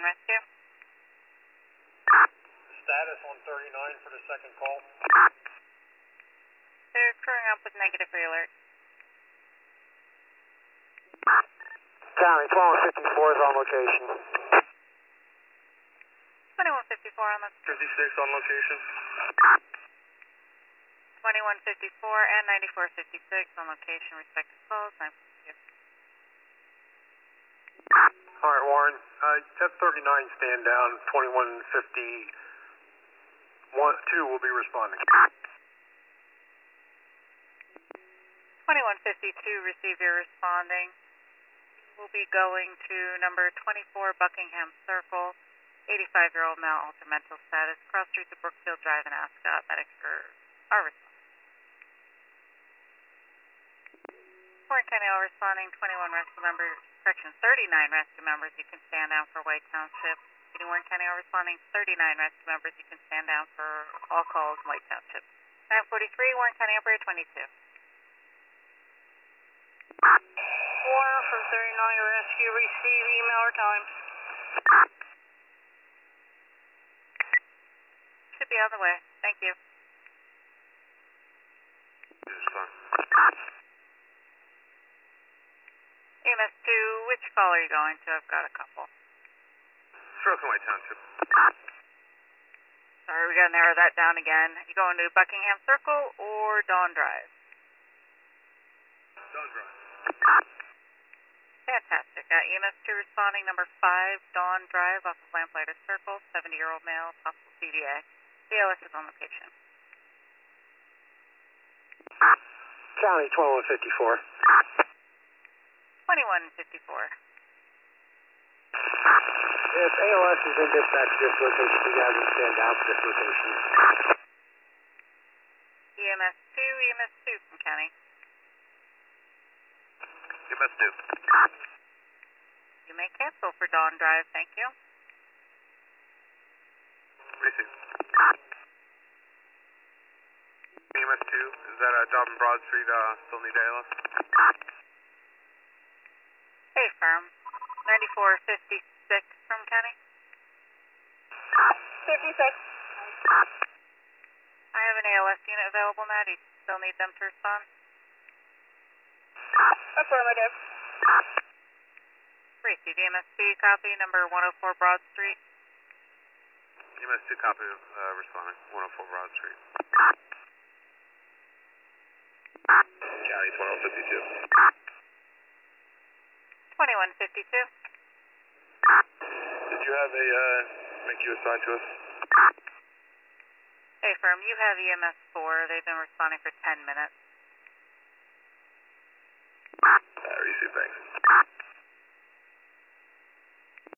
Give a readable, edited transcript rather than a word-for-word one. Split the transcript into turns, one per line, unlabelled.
21 Rescue.
Status on 39 for the second call.
They're crewing up with negative re-alert.
County 1254 is on location.
2154 on the
56 on location.
2154 and 9456 on location, respective calls. 942.
Alright, Warren. Have 39 stand down. 2152 will be responding.
2152, receive your responding. We'll be going to number 24 Buckingham Circle, 85-year-old male, altered mental status, cross street to Brookfield Drive in Ascot. Medics are responding. Warren County all responding, 21 rescue members, correction, 39 rescue members, you can stand down for White Township. Warren County all responding, 39 rescue members, you can stand down for all calls in White Township. 943, Warren County operator 22.
Warren from 39 Rescue, receive email or time.
Should be on the way. Thank you.
This is fine.
EMS 2, which call are you going to? I've got a couple.
Stroke in White Township.
Sorry, we gotta narrow that down again. You going to Buckingham Circle or Dawn Drive?
Dawn Drive.
Fantastic. EMS 2 responding, number 5, Dawn Drive off of Lamplighter Circle, 70-year-old male, possible CVA. BLS is on location.
County 2154.
2154.
If ALS is in dispatch this location, you guys will stand down for this location.
EMS 2 from County.
EMS 2.
You may cancel for Dawn Drive, thank you.
Receive. EMS 2, is that a job in Broad Street, still need ALS?
Hey, firm. 9456 from County.
56.
I have an ALS unit available now. Do you still need them to respond?
Affirmative.
Receive EMS 2 copy, number 104 Broad Street.
EMS 2 copy, responding. 104 Broad Street. County 1252.
2152.
Did you have a, make you assigned to us?
Hey, firm, you have EMS 4. They've been responding for 10 minutes.
Receive, thanks.